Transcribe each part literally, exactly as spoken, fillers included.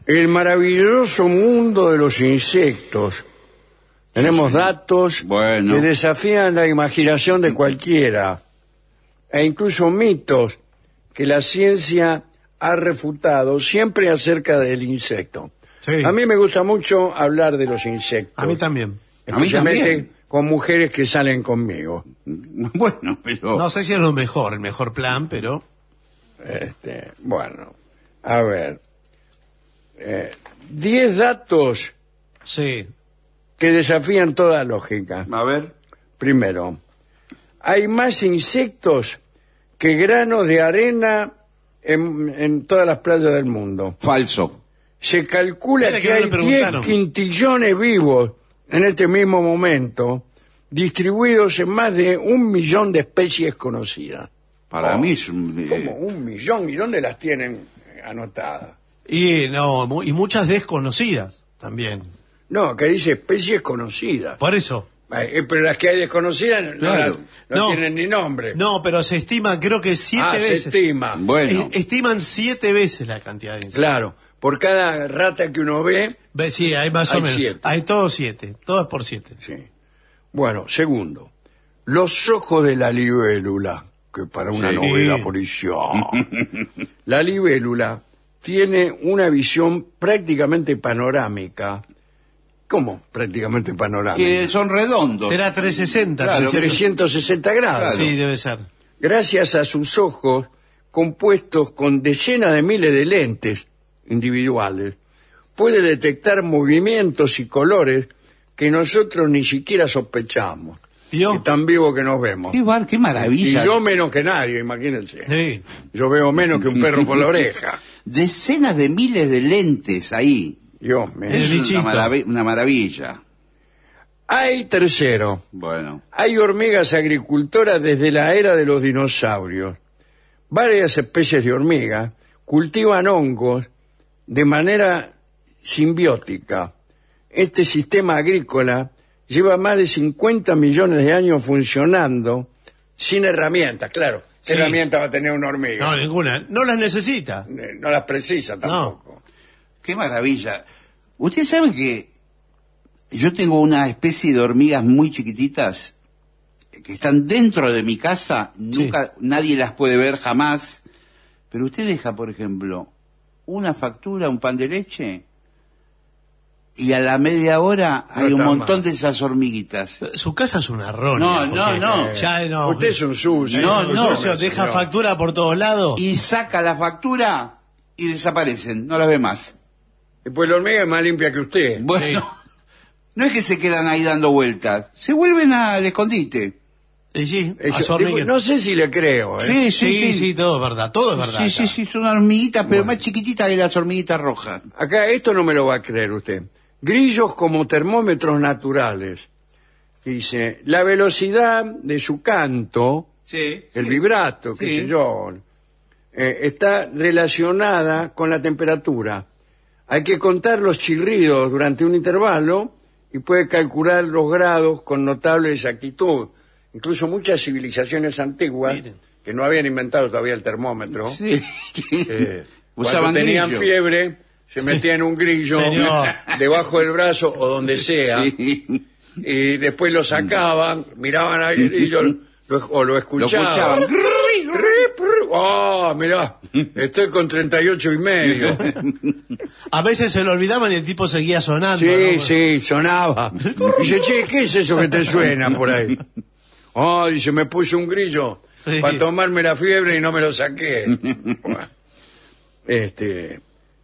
El maravilloso mundo de los insectos. Tenemos sí. datos Bueno. que desafían la imaginación de cualquiera, e incluso mitos que la ciencia ha refutado siempre acerca del insecto. Sí. A mí me gusta mucho hablar de los insectos. A mí también. A mí Especialmente también. con mujeres que salen conmigo. Bueno, pero... No sé si es lo mejor, el mejor plan, pero... Este, bueno, a ver. Eh, diez datos Sí. que desafían toda lógica. A ver. Primero, hay más insectos que granos de arena en, en todas las playas del mundo. Falso. Se calcula Mira que, que no le hay diez preguntaron. quintillones vivos en este mismo momento, distribuidos en más de un millón de especies conocidas. Para Oh, mí es un... eh, ¿Cómo un millón? ¿Y dónde las tienen eh, anotadas? Y no, mu- y muchas desconocidas también. No, que dice especies conocidas. Por eso. Eh, pero las que hay desconocidas no, Claro. las- no No. tienen ni nombre. No, pero se estima, creo que siete ah, veces. se estima. Bueno. Eh, estiman siete veces la cantidad de insectos. Claro, por cada rata que uno ve, Ve, sí, hay más Hay o menos. siete. Hay todos siete. Todos por siete. sí. Bueno, segundo, los ojos de la libélula, que para una Sí. novela policial. La libélula tiene una visión prácticamente panorámica. ¿Cómo prácticamente panorámica? Que son redondos. Será trescientos sesenta. Claro, sí, trescientos sesenta grados. sí, debe ser. Gracias a sus ojos compuestos con decenas de miles de lentes individuales, puede detectar movimientos y colores que nosotros ni siquiera sospechamos. ¿Vio? Y tan vivo que nos vemos. Qué, bar, qué Y maravilla. yo menos que nadie, imagínense. Sí. Yo veo menos que un perro por la oreja. Decenas de miles de lentes ahí. Dios mío. El Es bichito. una, marav- una maravilla. Hay tercero. Bueno. Hay hormigas agricultoras desde la era de los dinosaurios. Varias especies de hormigas cultivan hongos de manera simbiótica. Este sistema agrícola lleva más de cincuenta millones de años funcionando sin herramientas, claro. ¿Qué Sí. herramienta va a tener una hormiga? No, ninguna. No las necesita. Eh, No las precisa tampoco. Qué maravilla. Usted sabe que yo tengo una especie de hormigas muy chiquititas que están dentro de mi casa, nunca nadie las puede ver jamás, pero usted deja, por ejemplo, una factura, un pan de leche, y a la media hora No hay un está montón mal. de esas hormiguitas. Su casa es una roña. No, no, porque no. Ya no. Usted es un sucio. No, Es un no, sucio, deja señor. factura por todos lados. Y saca la factura y desaparecen, no las ve más. Pues la hormiga es más limpia que usted. Bueno, no es que se quedan ahí dando vueltas, se vuelven al escondite. Y sí, Eso- a su hormiga. digo, no sé si le creo. ¿eh? Sí, sí, sí, sí, todo es verdad. Todo es verdad. Sí, sí, acá. sí, son hormiguitas, pero más chiquititas que las hormiguitas rojas. Acá esto no me lo va a creer usted. Grillos como termómetros naturales. Dice, la velocidad de su canto, Sí. el vibrato, qué Sí. sé yo, eh, está relacionada con la temperatura. Hay que contar los chirridos durante un intervalo y puede calcular los grados con notable exactitud. Incluso muchas civilizaciones antiguas, Miren. que no habían inventado todavía el termómetro, Sí. eh, Usaban cuando tenían grillo. fiebre, se metían un grillo Señor. debajo del brazo o donde sea, Sí. y después lo sacaban, miraban al grillo lo- o lo Lo escuchaban. escuchaban. ¡Oh, mirá! Estoy con treinta y ocho y medio. A veces se lo olvidaban y el tipo seguía sonando. Sí, ¿no? sí, sonaba. Dice, che, ¿qué es eso que te suena por ahí? Oh, dice, me puse un grillo Sí. para tomarme la fiebre y no me lo saqué. Bueno, este,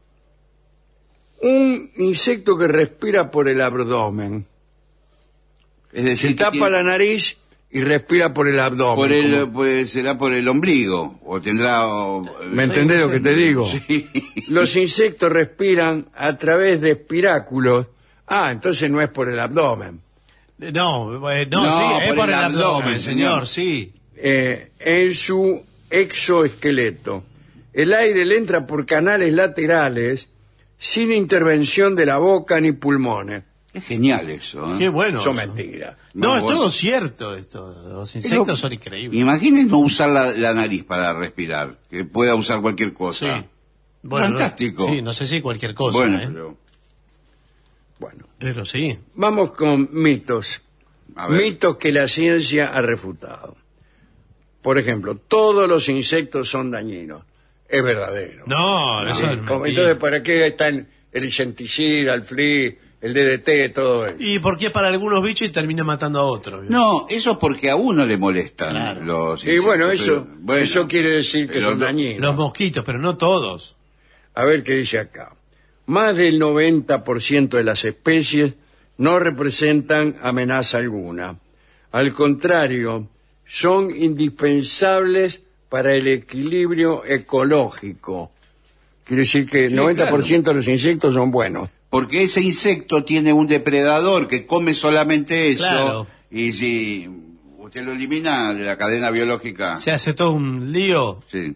un insecto que respira por el abdomen. Es decir, Se que tapa tiene- la nariz y respira por el abdomen. por el, como- pues, será por el ombligo, o tendrá... o- ¿Me entendés lo que te digo? Sí. Los insectos respiran a través de espiráculos. Ah, entonces no es por el abdomen. No, eh, no, No, sí, es por por el el abdomen, abdomen, señor, señor. sí. Eh, en su exoesqueleto. El aire le entra por canales laterales sin intervención de la boca ni pulmones. Es genial eso, ¿eh? Qué bueno. Son eso. mentiras. No, No, es bueno. todo cierto esto. Los Pero, insectos son increíbles. Imaginen no usar la, la nariz para respirar, que pueda usar cualquier cosa. Sí. Bueno, fantástico. No, sí, no sé si cualquier cosa, bueno, ¿eh? pero... Bueno, Pero sí. vamos con mitos. A ver. Mitos que la ciencia ha refutado. Por ejemplo, todos los insectos son dañinos. Es verdadero. No, No, eso es como, mentira. entonces, ¿para qué están el insecticida, el flea, el D D T, todo eso? ¿Y por qué para algunos bichos y termina matando a otros? No, eso es porque a uno le molestan Claro. los Y bueno, insectos, eso, pero, bueno, eso quiere decir que pero son no- dañinos. Los mosquitos, pero no todos. A ver qué dice acá. Más del noventa por ciento de las especies no representan amenaza alguna. Al contrario, son indispensables para el equilibrio ecológico. Quiere decir que el Sí, noventa por ciento de los insectos son buenos. Porque ese insecto tiene un depredador que come solamente eso. Claro. Y si usted lo elimina de la cadena biológica... Se hace todo un lío. Sí.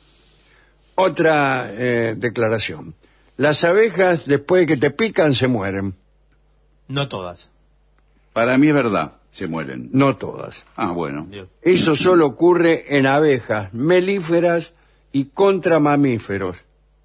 Otra eh, declaración. Las abejas, después de que te pican, se mueren. No todas. Para mí es verdad, se mueren. No todas. Ah, bueno. Dios. Eso solo ocurre en abejas melíferas y contra mamíferos.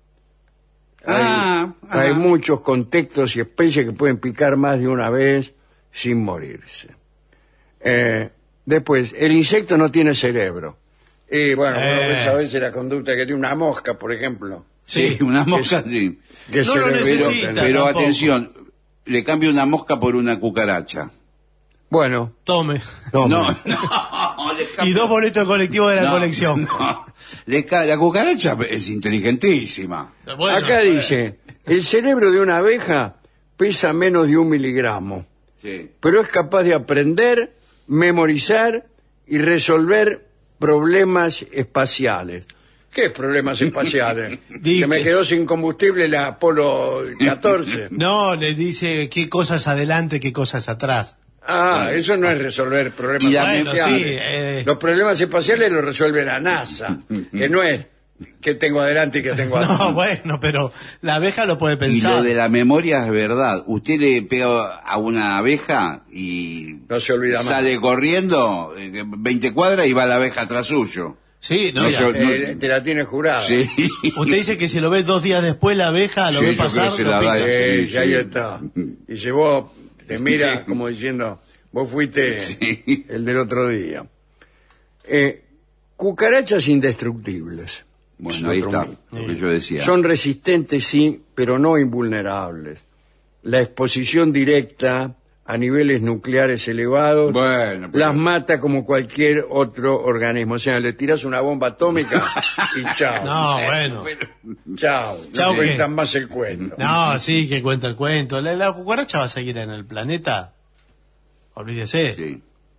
Ah, hay, hay ajá. muchos contextos y especies que pueden picar más de una vez sin morirse. Eh, después, el insecto no tiene cerebro. Y bueno, uno Eh. ve a veces la conducta que tiene una mosca, por ejemplo. Sí, una mosca, sí. Que No lo cerebro necesita. tiene. Pero tampoco. atención, le cambio una mosca por una cucaracha. Bueno, Tome. tome. No, no. le cambio- Y dos boletos colectivos de la No, colección. no. Le ca- la cucaracha es inteligentísima. Bueno, Acá eh, dice, el cerebro de una abeja pesa menos de un miligramo, Sí. pero es capaz de aprender, memorizar y resolver problemas espaciales. ¿Qué problemas espaciales? Di Que me que- quedó sin combustible la Apolo catorce. No, le dice qué cosas adelante, qué cosas atrás. Ah, eso no es resolver problemas Y la- Bueno, espaciales. sí, eh. Los problemas espaciales los resuelve la NASA, que no es que tengo adelante y que tengo atrás. No, bueno, pero la abeja lo puede Y pensar. lo de la memoria es verdad. Usted le pega a una abeja y No se olvida más. sale corriendo eh, veinte cuadras y va la abeja atrás suyo. Sí, no, No, ya. yo- Eh, te la tiene jurada. Sí. Usted dice que si lo ve dos días después la abeja, lo Sí, ve yo pasar, creo que se lo la da pica. Eh, Sí, ya ahí sí. está. Y si vos te mira Sí. como diciendo, vos fuiste Sí. el del otro día. Eh, cucarachas indestructibles. Bueno, Es ahí otro está, mito. lo que yo decía. Son resistentes, sí, pero no invulnerables. La exposición directa a niveles nucleares elevados Bueno, pero- las mata como cualquier otro organismo. O sea, le tiras una bomba atómica y chao. No, bueno. Chao. Chao, No ¿qué? cuentan más el cuento. No, sí, que cuenta el cuento. ¿La, la cucaracha va a seguir en el planeta? Olvídese. Sí.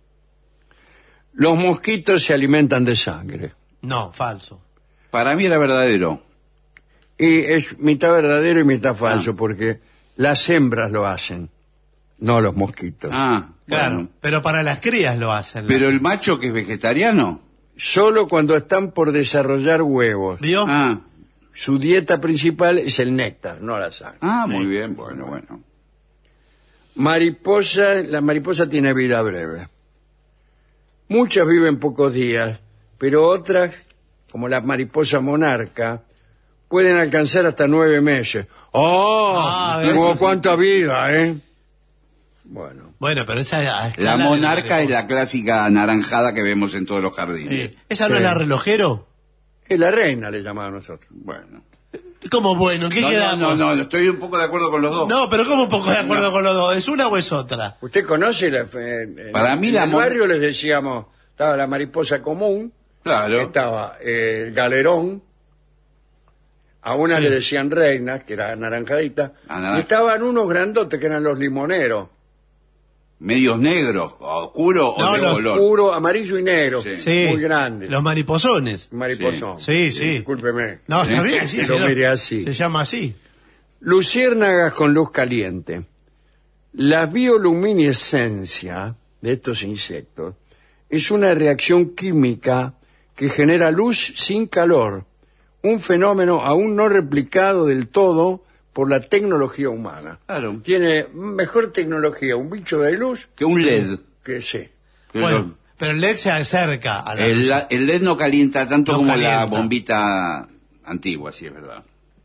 Los mosquitos se alimentan de sangre. No, falso. Para mí era verdadero. Y es mitad verdadero y mitad falso, Ah. porque las hembras lo hacen, no los mosquitos. Ah, Claro, bueno. pero para las crías lo hacen. Pero el macho que es vegetariano. Solo cuando están por desarrollar huevos. ¿Vio? Ah, Su dieta principal es el néctar, no la sangre. ah, muy bien, bueno, bueno. Mariposa, la mariposa tiene vida breve. Muchas viven pocos días, pero otras, como la mariposa monarca, pueden alcanzar hasta nueve meses. ¡Oh! Ah, ¡Como eso cuánta vida, eh! Bueno, Bueno, pero esa... a La escala de monarca es mariposa. la clásica anaranjada que vemos en todos los jardines. Sí. ¿Esa no Sí. es la relojero? es la reina, le llamamos nosotros. Bueno. ¿Cómo bueno? ¿En qué No, no, quedamos? no, no, estoy un poco de acuerdo con los dos. No, pero ¿cómo un poco de acuerdo No. con los dos? ¿Es una o es otra? ¿Usted conoce la... eh, en- Para mí en la el mon- barrio les decíamos, estaba la mariposa común, Claro. estaba eh, el galerón, a una Sí. le decían reina, que era naranjadita, Anaran- y estaban unos grandotes que eran los limoneros, Medios negros, oscuro No, o de los color. puro, amarillo y negro, Sí. Sí. muy grandes. Los mariposones. Mariposón. Sí, sí. Discúlpeme. No, está bien, sí, Que sí, lo no. mire así. Se llama así. Luciérnagas con luz caliente. La bioluminiscencia de estos insectos es una reacción química que genera luz sin calor, un fenómeno aún no replicado del todo por la tecnología humana. Claro. Tiene mejor tecnología un bicho de luz Que un L E D. que sí. Que Bueno, lo- pero el L E D se acerca a la el, luz. la- el L E D no calienta tanto No como la calienta. bombita antigua, sí es verdad.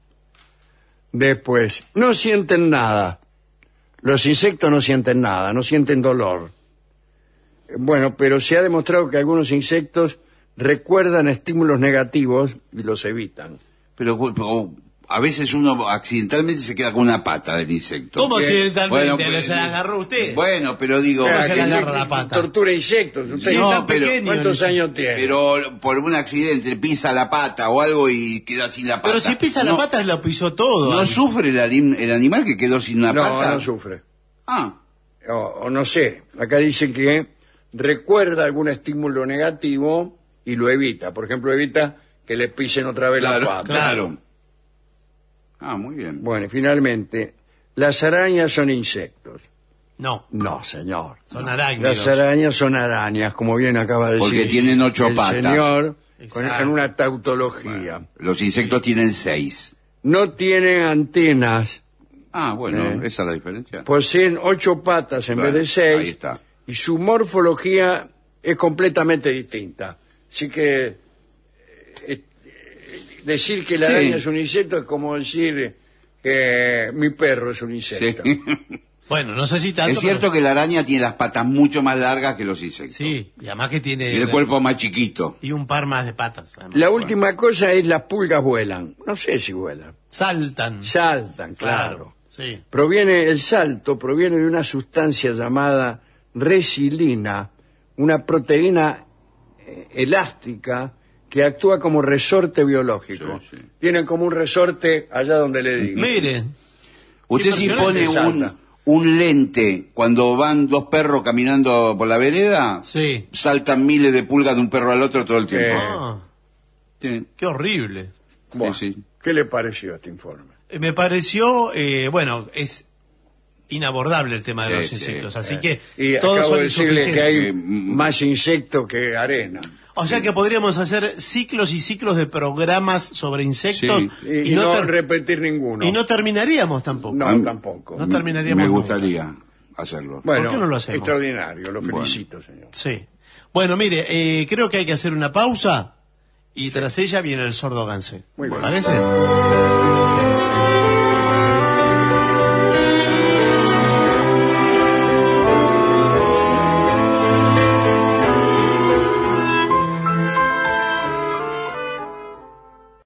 Después, no sienten nada. Los insectos no sienten nada, no sienten dolor. Bueno, pero se ha demostrado que algunos insectos recuerdan estímulos negativos y los evitan. Pero, pero a veces uno accidentalmente se queda con una pata del insecto. ¿Cómo ¿Qué? accidentalmente? Bueno, ¿Le pues, se la agarró usted? Bueno, pero digo... ¿Cómo que se la no- agarra la pata? Tortura insectos. Usted Sí, no, no, pero- pequeño, ¿Cuántos el años tiene? Pero por un accidente pisa la pata o algo y queda sin la pata. Pero si pisa la No- pata, lo pisó todo. ¿No sufre el, anim- el animal que quedó sin una no, pata? no sufre. Ah, O, o no sé, acá dice que recuerda algún estímulo negativo y lo evita. Por ejemplo, evita que le pisen otra vez claro, la pata. claro. Ah, muy bien. Bueno, y finalmente, las arañas son insectos. No, No, señor. son arácnidos. Las arañas son arañas, como bien acaba de decir. Porque tienen ocho el patas. señor, con, Exacto. con una tautología. Los insectos tienen seis. No tienen antenas, Ah, bueno, Eh. esa es la diferencia. poseen ocho patas en Bueno, vez de seis. ahí está. Y su morfología es completamente distinta. Así que eh, eh, decir que la Sí. araña es un insecto es como decir que mi perro es un insecto. Sí. Bueno, no sé si tanto. Es cierto pero- que la araña tiene las patas mucho más largas que los insectos. Sí, y además que tiene... Y el cuerpo más chiquito. Y un par más de patas. además. La última cosa es las pulgas vuelan. No sé si vuelan. Saltan. Saltan, claro. Sí. Proviene, el salto proviene de una sustancia llamada resilina, una proteína eh, elástica que actúa como resorte biológico. Sí, sí. Tienen como un resorte allá donde le digo. Mire, Usted si Impresionante, pone salta. un, un lente cuando van dos perros caminando por la vereda, sí. saltan miles de pulgas de un perro al otro todo el tiempo. Eh. Ah, Sí, qué horrible. Bueno, sí, sí. ¿qué le pareció este informe? Eh, Me pareció, eh, bueno, es inabordable el tema de Sí, los sí, insectos, eh. así que Y todos acabo son de decirle que hay Eh, mm, más insectos que arena. O sea que podríamos hacer ciclos y ciclos de programas sobre insectos Sí. Y, y, y no no ter- repetir ninguno. y no terminaríamos tampoco. No, Ah, tampoco. No terminaríamos Me nunca. gustaría hacerlo. Bueno, ¿Por qué no lo hacemos? extraordinario, lo Bueno. felicito, señor. Sí. Bueno, mire, eh, creo que hay que hacer una pausa y tras ella viene el sordo Gansé. Muy ¿Me bien. parece?